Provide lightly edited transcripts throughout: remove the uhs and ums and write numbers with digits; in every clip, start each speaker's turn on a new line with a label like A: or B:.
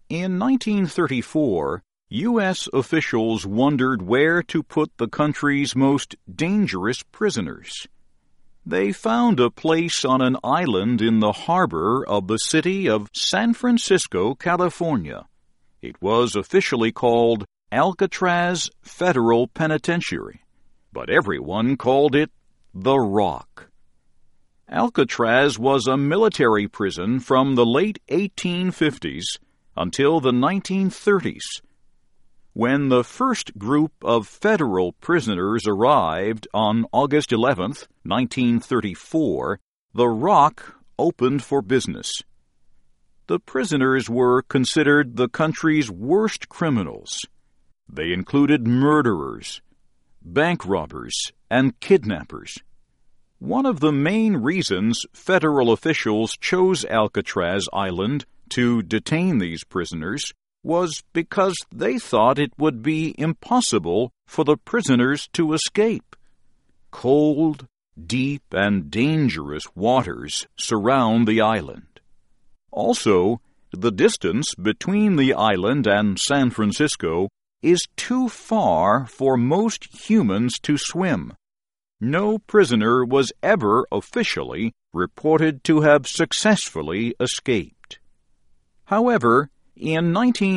A: In 1934, U.S. officials wondered where to put the country's most dangerous prisoners. They found a place on an island in the harbor of the city of San Francisco, California. It was officially called Alcatraz Federal Penitentiary, but everyone called it The Rock. Alcatraz was a military prison from the late 1850s until the 1930s. When the first group of federal prisoners arrived on August 11, 1934, The Rock opened for business. The prisoners were considered the country's worst criminals. They included murderers, bank robbers, and kidnappers. One of the main reasons federal officials chose Alcatraz Island to detain these prisoners was because they thought it would be impossible for the prisoners to escape. Cold, deep, and dangerous waters surround the island. Also, the distance between the island and San Francisco is too far for most humans to swim. No prisoner was ever officially reported to have successfully escaped. However, in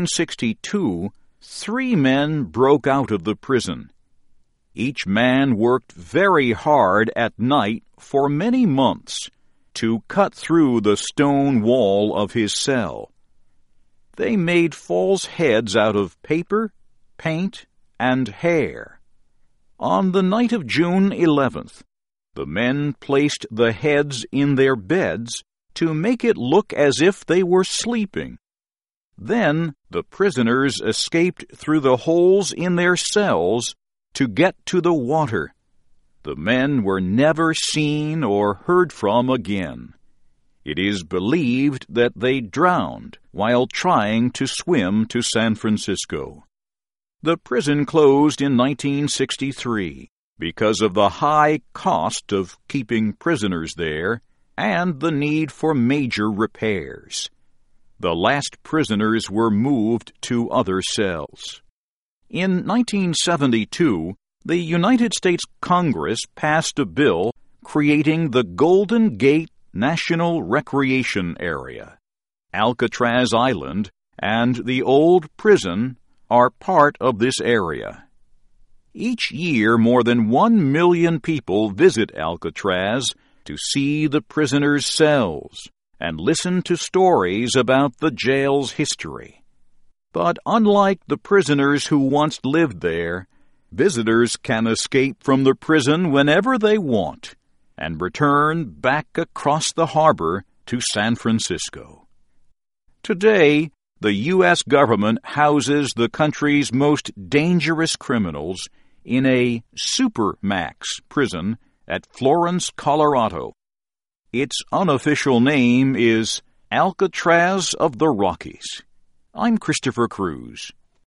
A: 1962, 3 men broke out of the prison. Each man worked very hard at night for many months to cut through the stone wall of his cell. They made false heads out of paper, paint, and hair. On the night of June 11th, the men placed the heads in their beds to make it look as if they were sleeping. Then the prisoners escaped through the holes in their cells to get to the water. The men were never seen or heard from again. It is believed that they drowned while trying to swim to San Francisco. The prison closed in 1963 because of the high cost of keeping prisoners there and the need for major repairs. The last prisoners were moved to other cells. In 1972, the United States Congress passed a bill creating the Golden Gate National Recreation Area. Alcatraz Island and the old prison are part of this area. Each year, more than 1 million people visit Alcatraz to see the prisoners' cells and listen to stories about the jail's history. But unlike the prisoners who once lived there, visitors can escape from the prison whenever they want and return back across the harbor to San Francisco. Today, the U.S. government houses the country's most dangerous criminals in a supermax prison at Florence, Colorado. Its unofficial name is Alcatraz of the Rockies. I'm Christopher Cruz.